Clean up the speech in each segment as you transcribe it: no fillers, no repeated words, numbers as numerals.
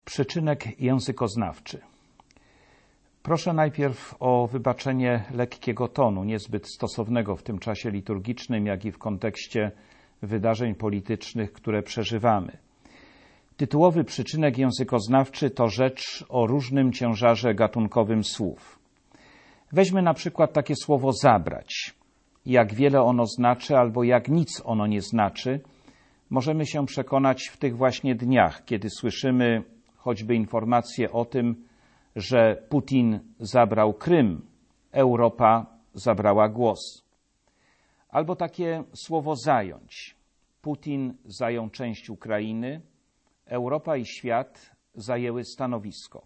Przyczynek językoznawczy. Proszę najpierw o wybaczenie lekkiego tonu, niezbyt stosownego w tym czasie liturgicznym, jak i w kontekście wydarzeń politycznych, które przeżywamy. Tytułowy przyczynek językoznawczy to rzecz o różnym ciężarze gatunkowym słów. Weźmy na przykład takie słowo zabrać. Jak wiele ono znaczy albo jak nic ono nie znaczy, możemy się przekonać w tych właśnie dniach, kiedy słyszymy choćby informacje o tym, że Putin zabrał Krym, Europa zabrała głos. Albo takie słowo zająć. Putin zajął część Ukrainy, Europa i świat zajęły stanowisko.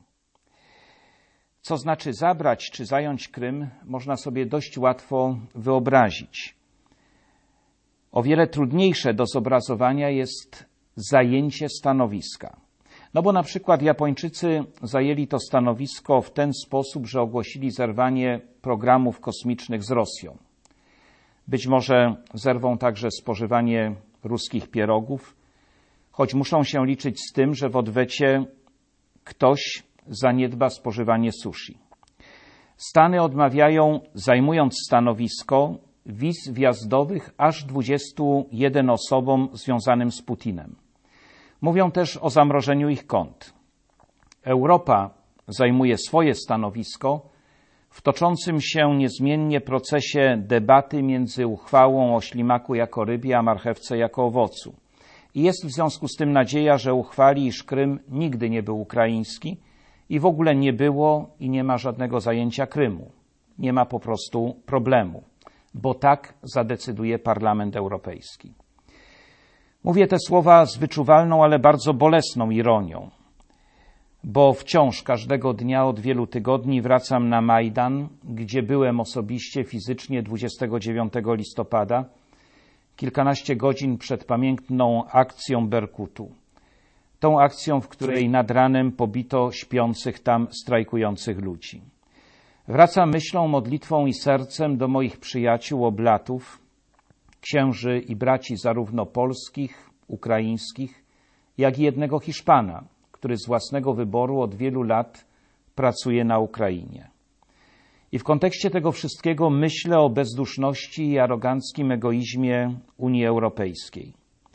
Co znaczy zabrać czy zająć Krym, można sobie dość łatwo wyobrazić. O wiele trudniejsze do zobrazowania jest zajęcie stanowiska. No bo na przykład Japończycy zajęli to stanowisko w ten sposób, że ogłosili zerwanie programów kosmicznych z Rosją. Być może zerwą także spożywanie ruskich pierogów, choć muszą się liczyć z tym, że w odwecie ktoś zaniedba spożywanie sushi. Stany odmawiają, zajmując stanowisko, wiz wjazdowych aż 21 osobom związanym z Putinem. Mówią też o zamrożeniu ich kont. Europa zajmuje swoje stanowisko w toczącym się niezmiennie procesie debaty między uchwałą o ślimaku jako rybie, a marchewce jako owocu. I jest w związku z tym nadzieja, że uchwali, iż Krym nigdy nie był ukraiński i w ogóle nie było i nie ma żadnego zajęcia Krymu. Nie ma po prostu problemu, bo tak zadecyduje Parlament Europejski. Mówię te słowa z wyczuwalną, ale bardzo bolesną ironią, bo wciąż każdego dnia od wielu tygodni wracam na Majdan, gdzie byłem osobiście, fizycznie 29 listopada, kilkanaście godzin przed pamiętną akcją Berkutu. Tą akcją, w której nad ranem pobito śpiących tam strajkujących ludzi. Wracam myślą, modlitwą i sercem do moich przyjaciół, oblatów, księży i braci zarówno polskich, ukraińskich, jak i jednego Hiszpana, który z własnego wyboru od wielu lat pracuje na Ukrainie. I w kontekście tego wszystkiego myślę o bezduszności i aroganckim egoizmie Unii Europejskiej.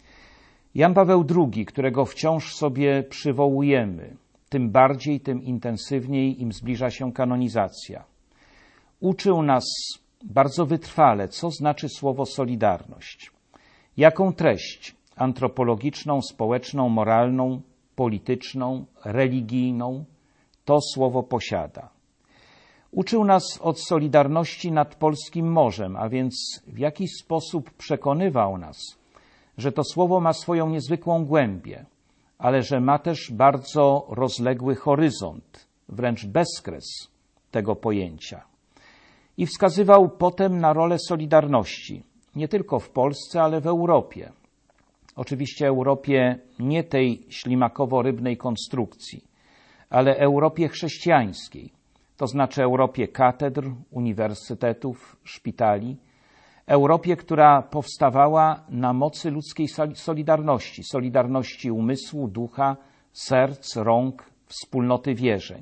Jan Paweł II, którego wciąż sobie przywołujemy, tym bardziej, tym intensywniej im zbliża się kanonizacja, uczył nas bardzo wytrwale, co znaczy słowo solidarność, jaką treść antropologiczną, społeczną, moralną, polityczną, religijną to słowo posiada. Uczył nas od solidarności nad polskim morzem, a więc w jakiś sposób przekonywał nas, że to słowo ma swoją niezwykłą głębię, ale że ma też bardzo rozległy horyzont, wręcz bezkres tego pojęcia. I wskazywał potem na rolę solidarności, nie tylko w Polsce, ale w Europie. Oczywiście Europie nie tej ślimakowo-rybnej konstrukcji, ale Europie chrześcijańskiej, to znaczy Europie katedr, uniwersytetów, szpitali, Europie, która powstawała na mocy ludzkiej solidarności, solidarności umysłu, ducha, serc, rąk, wspólnoty wierzeń.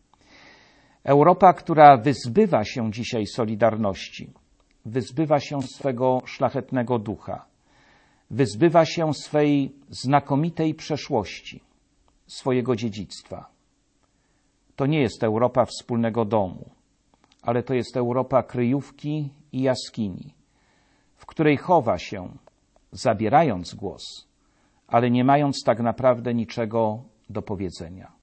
Europa, która wyzbywa się dzisiaj solidarności, wyzbywa się swego szlachetnego ducha, wyzbywa się swej znakomitej przeszłości, swojego dziedzictwa. To nie jest Europa wspólnego domu, ale to jest Europa kryjówki i jaskini, w której chowa się, zabierając głos, ale nie mając tak naprawdę niczego do powiedzenia.